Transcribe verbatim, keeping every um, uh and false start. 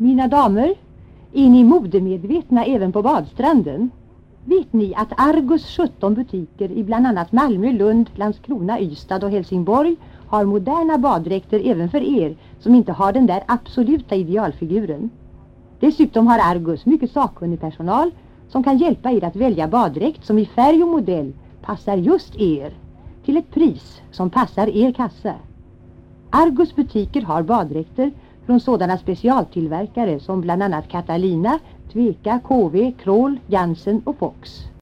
Mina damer, är ni modemedvetna även på badstranden? Vet ni att Argos sjutton butiker i bland annat Malmö, Lund, Landskrona, Ystad och Helsingborg har moderna baddräkter även för er som inte har den där absoluta idealfiguren? Dessutom har Argos mycket sakkunnig personal som kan hjälpa er att välja baddräkt som i färg och modell passar just er till ett pris som passar er kassa. Argos butiker har baddräkter från sådana specialtillverkare som bland annat Catalina, Tveka, K V, Krål, Jansen och Fox.